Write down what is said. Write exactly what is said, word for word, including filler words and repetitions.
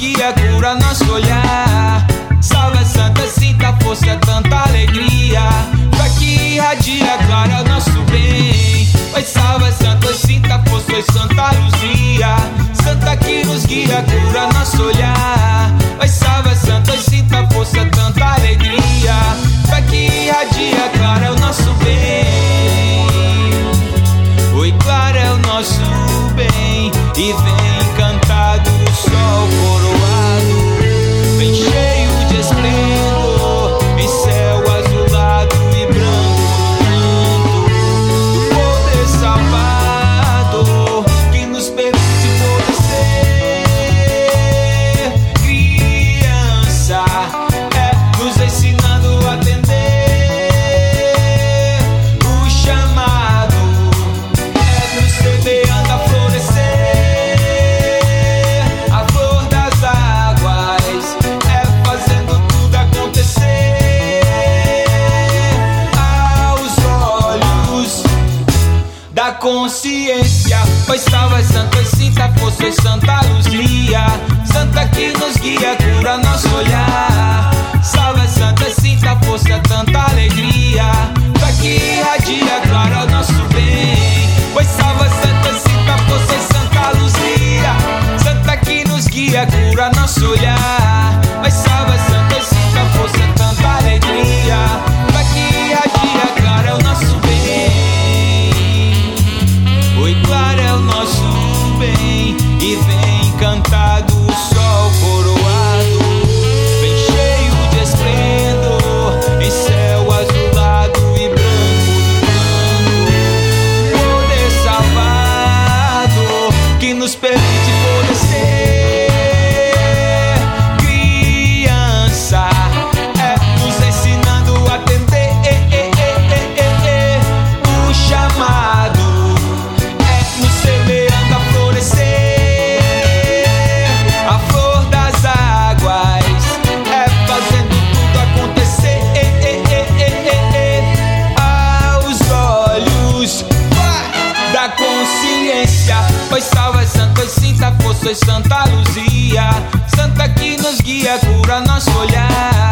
guia, cura nosso olhar. Salve Santa, sinta força, tanta alegria. Fé que irradia, clara o nosso bem. Oi, salve Santa, sinta força, oi Santa Luzia. Santa que nos guia, cura nosso olhar. Oi, salve Santa, sinta força, tanta alegria. Fé que irradia, clara é o nosso bem. Oi, clara é o nosso bem. E vem cantado o sol coroado, vem cheio de esplendor, em céu azulado e branco no manto do poder salvador, que nos permite poder ser criança, é nos ensinando a atender o chamado, é nos semeando a florescer. Da consciência, pois salva Santa, sinta força, Santa Luzia. Santa que nos guia, cura nosso olhar. Salva Santa, sinta força, tanta alegria. Fé que irradia, clara o nosso bem. Pois salva Santa, sinta força, Santa Luzia. Santa que nos guia, cura nosso olhar. Pois salva Santa, sinta força, tanta alegria. Fé que irradia, clara é o nosso bem. Oi, claro é o nosso bem. E vem cantado o sol coroado, vem cheio de esplendor, em céu azulado e branco no manto, poder salvador, que nos permite poder ser criança, é nos ensinando a atender o chamado, semeando a florescer, a flor das águas, é fazendo tudo acontecer aos olhos da consciência. Pois salva Santa, sinta força, Santa Luzia. Santa que nos guia, cura nosso olhar.